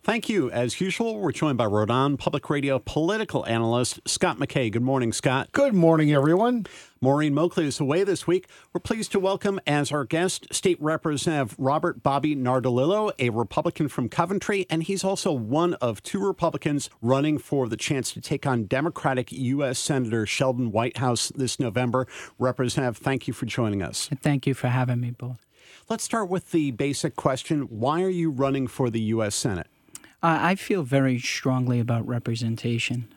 Thank you. As usual, we're joined by Rhode Island Public Radio political analyst Scott McKay. Good morning, Scott. Good morning, everyone. Maureen Moakley is away this week. We're pleased to welcome as our guest State Representative Robert Bobby Nardolillo, a Republican from Coventry, and he's also one of two Republicans running for the chance to take on Democratic U.S. Senator Sheldon Whitehouse this November. Representative, thank you for joining us. Thank you for having me, both. Let's start with the basic question. Why are you running for the U.S. Senate? I feel very strongly about representation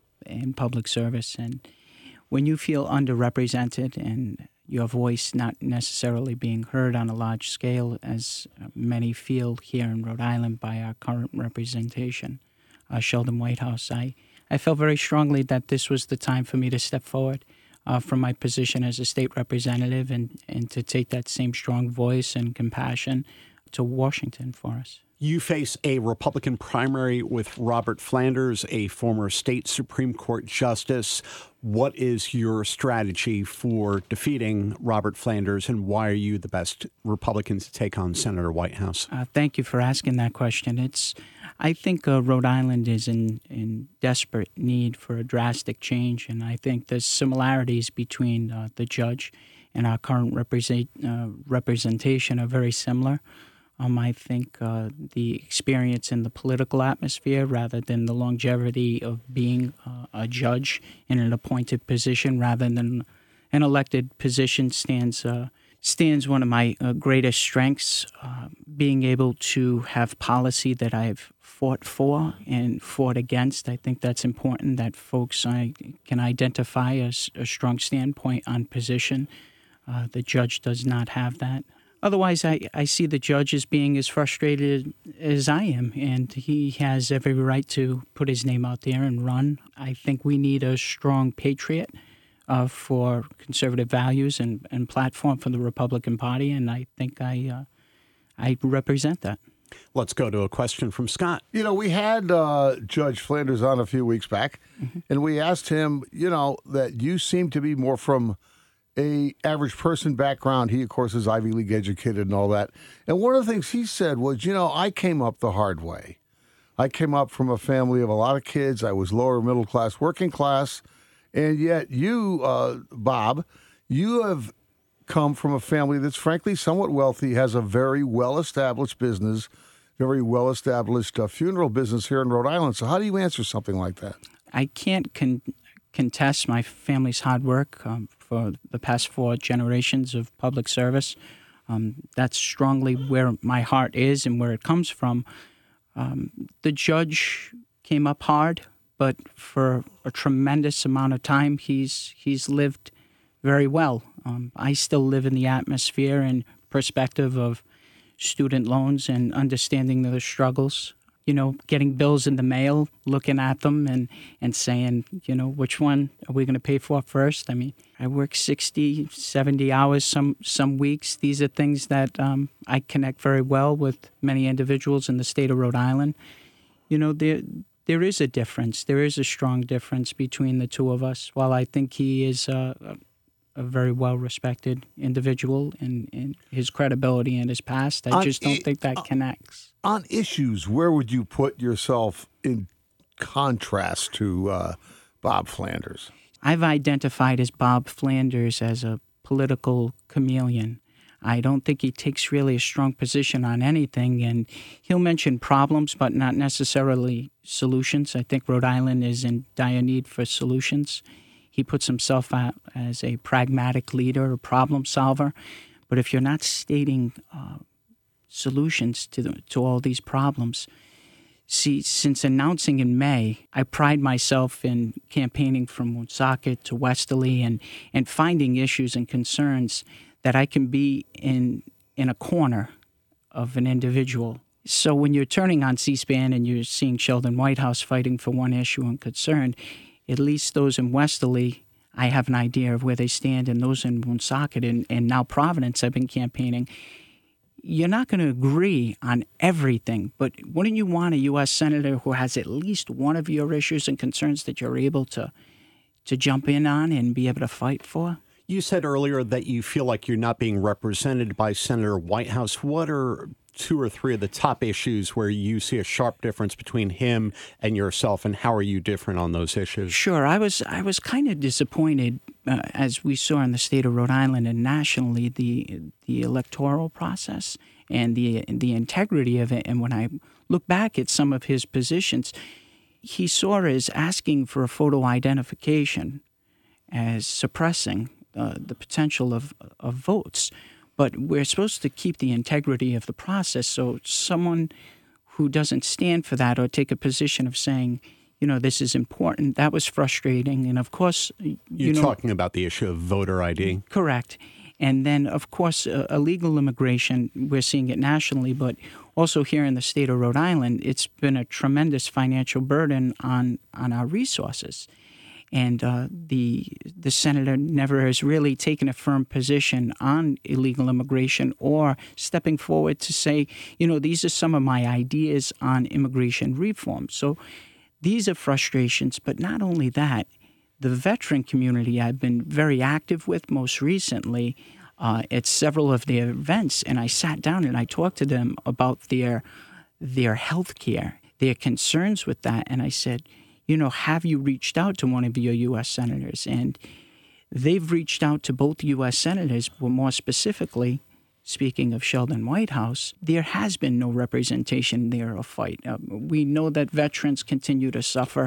in public service. And when you feel underrepresented and your voice not necessarily being heard on a large scale, as many feel here in Rhode Island by our current representation, Sheldon Whitehouse, I felt very strongly that this was the time for me to step forward from my position as a state representative and to take that same strong voice and compassion to Washington for us. You face a Republican primary with Robert Flanders, a former state Supreme Court justice. What is your strategy for defeating Robert Flanders, and why are you the best Republican to take on Senator Whitehouse? Thank you for asking that question. I think Rhode Island is in desperate need for a drastic change, and I think the similarities between the judge and our current representation are very similar. I think the experience in the political atmosphere rather than the longevity of being a judge in an appointed position rather than an elected position stands one of my greatest strengths. Being able to have policy that I've fought for and fought against, I think that's important, that folks can identify as a strong standpoint on position. The judge does not have that. Otherwise, I see the judge as being as frustrated as I am, and he has every right to put his name out there and run. I think we need a strong patriot for conservative values and platform for the Republican Party, and I think I represent that. Let's go to a question from Scott. We had Judge Flanders on a few weeks back, and we asked him, that you seem to be more from a average person background. He, of course, is Ivy League educated and all that. And one of the things he said was, I came up the hard way. I came up from a family of a lot of kids. I was lower middle class, working class. And yet you, Bob, you have come from a family that's frankly somewhat wealthy, has a very well-established business, very well-established funeral business here in Rhode Island. So how do you answer something like that? I can't contest my family's hard work for the past 4 generations of public service. That's strongly where my heart is and where it comes from. The judge came up hard, but for a tremendous amount of time, he's lived very well. I still live in the atmosphere and perspective of student loans and understanding the struggles. Getting bills in the mail, looking at them and saying, which one are we going to pay for first? I mean, I work 60, 70 hours some weeks. These are things that I connect very well with many individuals in the state of Rhode Island. There is a difference. There is a strong difference between the two of us. While I think he is a very well-respected individual in his credibility and his past, I just don't think that connects. On issues, where would you put yourself in contrast to Bob Flanders? I've identified as Bob Flanders as a political chameleon. I don't think he takes really a strong position on anything, and he'll mention problems but not necessarily solutions. I think Rhode Island is in dire need for solutions. He puts himself out as a pragmatic leader, a problem solver. But if you're not stating solutions to all these problems, see, since announcing in May, I pride myself in campaigning from Woonsocket to Westerly and finding issues and concerns that I can be in a corner of an individual. So when you're turning on C-SPAN and you're seeing Sheldon Whitehouse fighting for one issue and concern, at least those in Westerly, I have an idea of where they stand, and those in Woonsocket and now Providence I've been campaigning. You're not going to agree on everything, but wouldn't you want a U.S. Senator who has at least one of your issues and concerns that you're able to jump in on and be able to fight for? You said earlier that you feel like you're not being represented by Senator Whitehouse. What are 2 or 3 of the top issues where you see a sharp difference between him and yourself, and how are you different on those issues? Sure. I was kind of disappointed, as we saw in the state of Rhode Island and nationally, the electoral process and the integrity of it. And when I look back at some of his positions, he saw as asking for a photo identification as suppressing the potential of votes. But we're supposed to keep the integrity of the process. So someone who doesn't stand for that or take a position of saying, this is important, that was frustrating. And of course, You're talking about the issue of voter ID. Correct. And then, of course, illegal immigration, we're seeing it nationally, but also here in the state of Rhode Island, it's been a tremendous financial burden on our resources. And the senator never has really taken a firm position on illegal immigration or stepping forward to say, these are some of my ideas on immigration reform. So these are frustrations, but not only that, the veteran community I've been very active with most recently at several of their events, and I sat down and I talked to them about their health care, their concerns with that, and I said, have you reached out to one of your U.S. senators? And they've reached out to both U.S. senators, but more specifically, speaking of Sheldon Whitehouse, there has been no representation there or fight. We know that veterans continue to suffer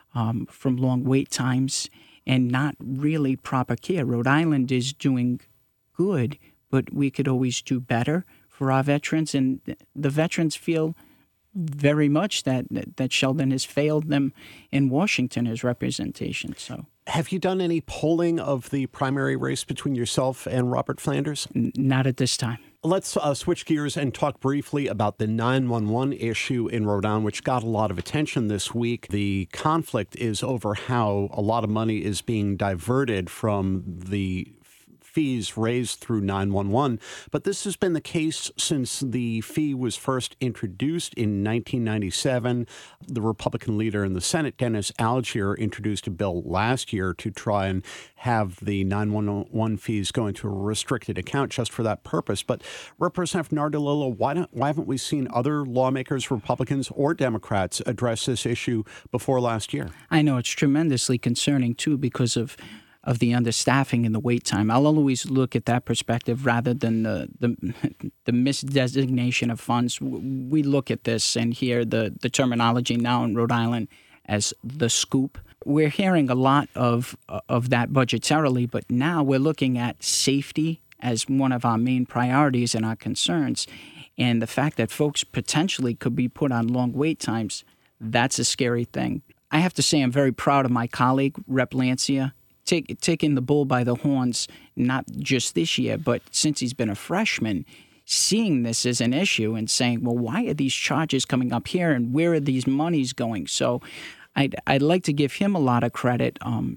from long wait times and not really proper care. Rhode Island is doing good, but we could always do better for our veterans, and the veterans feel very much that Sheldon has failed them in Washington as representation. So, have you done any polling of the primary race between yourself and Robert Flanders? Not at this time. Let's switch gears and talk briefly about the 911 issue in Rhode Island, which got a lot of attention this week. The conflict is over how a lot of money is being diverted from the fees raised through 911, but this has been the case since the fee was first introduced in 1997. The Republican leader in the Senate, Dennis Algier, introduced a bill last year to try and have the 911 fees go into a restricted account just for that purpose. But Representative Nardolillo, why haven't we seen other lawmakers, Republicans or Democrats, address this issue before last year? I know it's tremendously concerning, too, because of the understaffing and the wait time. I'll always look at that perspective rather than the misdesignation of funds. We look at this and hear the terminology now in Rhode Island as the scoop. We're hearing a lot of that budgetarily, but now we're looking at safety as one of our main priorities and our concerns. And the fact that folks potentially could be put on long wait times, that's a scary thing. I have to say I'm very proud of my colleague, Rep. Lancia, taking the bull by the horns, not just this year, but since he's been a freshman, seeing this as an issue and saying, well, why are these charges coming up here and where are these monies going? So I'd like to give him a lot of credit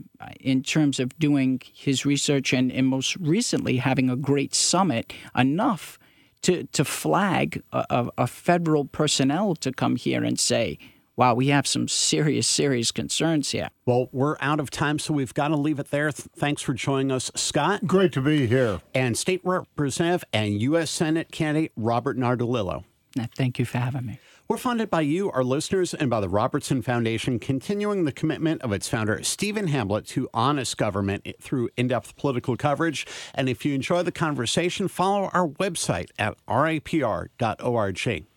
in terms of doing his research and most recently having a great summit, enough to flag a federal personnel to come here and say, wow, we have some serious concerns here. Well, we're out of time, so we've got to leave it there. Thanks for joining us, Scott. Great to be here. And State Representative and U.S. Senate candidate Robert Nardolillo. Thank you for having me. We're funded by you, our listeners, and by the Robertson Foundation, continuing the commitment of its founder, Stephen Hamblett, to honest government through in-depth political coverage. And if you enjoy the conversation, follow our website at rapr.org.